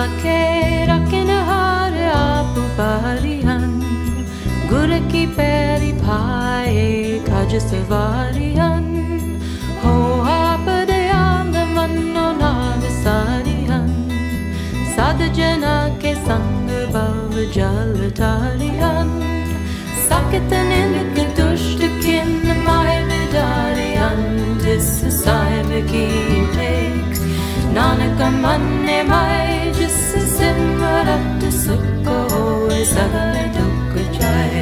राखे रखन हार आप बारियन गुर की पैरी भाए काज सवारियन हो आप दयाल मनो नाम सारियन साध जना के संग भव जल तारियन साकित निंद दुष्ट किन माय विदारियन जिस साहिब की टेक नानक मन माय जिस सिमरत सुख होए सगल दुख जाए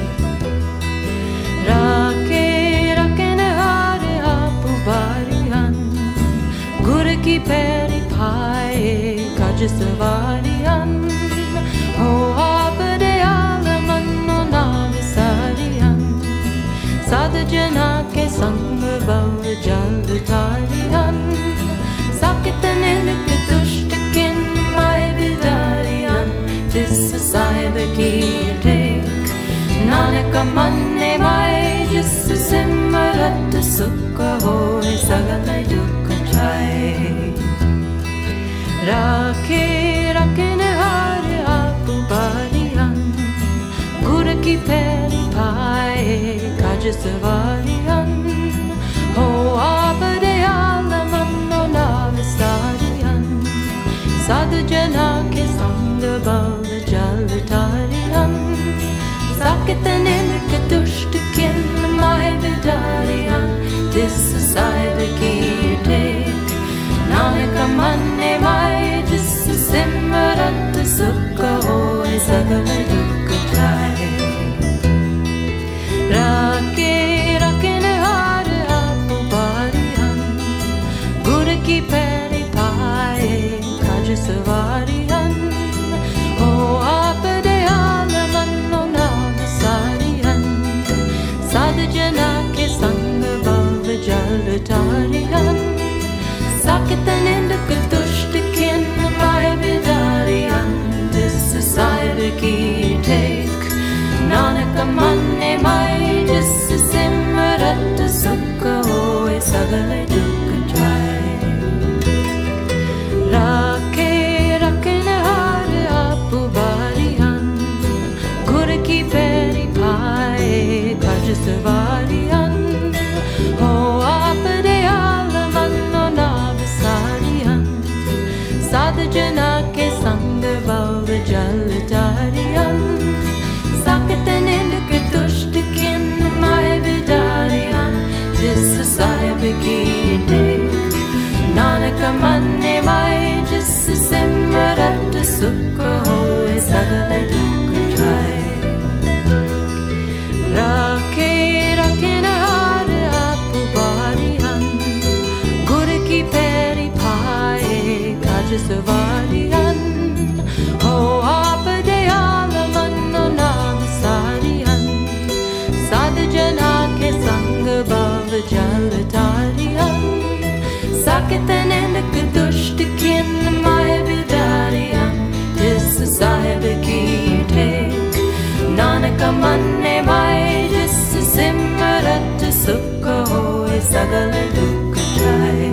राखे रखन हार आप बारियन गुर की पैरी भाए काज सवारियन हो आप दयाल मनो नाम सारियन साध जना के संग भव जल तारियन साकित निलक दुष्ट किन माय विदारियन जिस साहिब की टेक नानक मन माय जिस सिमरत सुख होए सगल दुख जाए राखे रखन हार आप बारियन गुर की पैरी भाए काज सवारियन हो आप दयाल मनो नाम सारियन साध जना के संग भव जल तारियन साकित निलक दुष्ट किन माय विदारियन जिस साहिब की टेक नानक मन माय जिस सिमरत सुख होए सगल दुख जाए राखे रखन हार आप बारियन गुर की पैरी भाए काज सवारियन हो आप दयाल मनो नाम सारियन साध जना के संग भव जल तारियन साकित निंदक दुष्ट किन माय विदारियन जिस साहिब की टेक नानक मन माय जिस सिमरत सुख होए सगल दुख जाए राखे रखन हार आप बारियन गुर की पैरी भाए काज सवारियन हो आप दयाल मनो नाम सारियन साध जना के संग भव जल तारियन साकित निलक दुष्ट किन माय विदारियन जिस साहिब की टेक नानक मन माय जिस सिमरत सुख होए सगल दुख जाए राखे रखन हार आप बारियन गुर की पैरी भाए काज सवारियन हो आप दयाल मनो नाम सारियन साध जना के संग भव जल तारियन साकित निलक दुष्ट किन माय विदारियन जिस साहिब की टेक नानक मन माय जिस सिमरत सुख होए सगल दुख जाए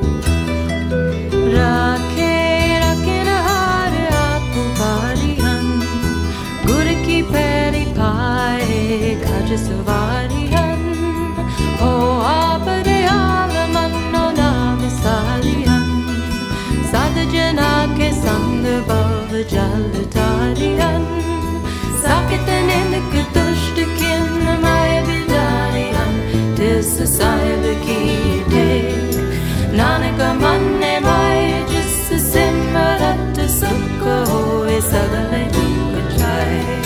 राखे रखन हार आप बारियन गुर की पैरी भाए काज सवारियन हो आप दयाल मनो नाम सारियन साध जना के संग भव जल तारियन साकित निलक दुष्ट किन माय विदारियन जिस साहिब की टेक नानक मन माय जिस सिमरत सुख होए सगल दुख जाए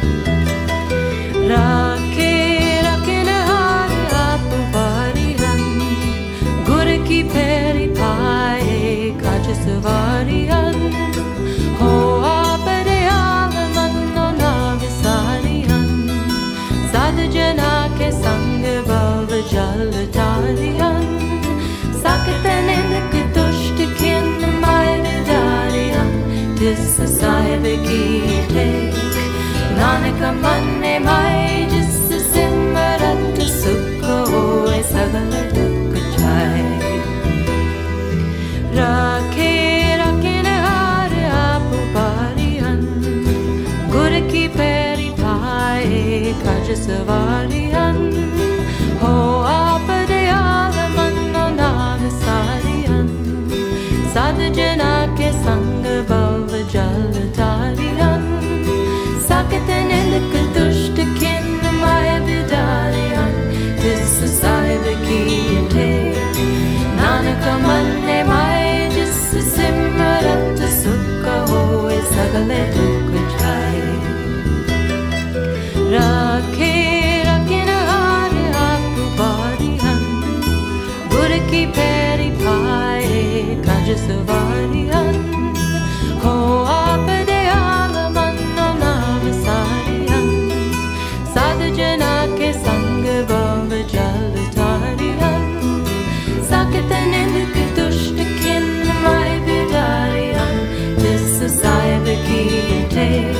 राखे रखन हार आप बारियन गुर की पैरी भाए काज सवारियन हो आप दयाल मनो नाम सारियन साध जना के संग भव जल तारियन साकित निलक दुष्ट किन माय विदारियन जिस साहिब की टेक नानक मन माय जिस सिमरत सुख होए सगल दुख जाए राखे रखन हार की पैरी पाए काज सवारियां हो आप दे आलमन नाम सारियां साध जना के संग बव जल तारियां साकत निंद दुष्ट किन माय बिदारियां जिस साहिब की थे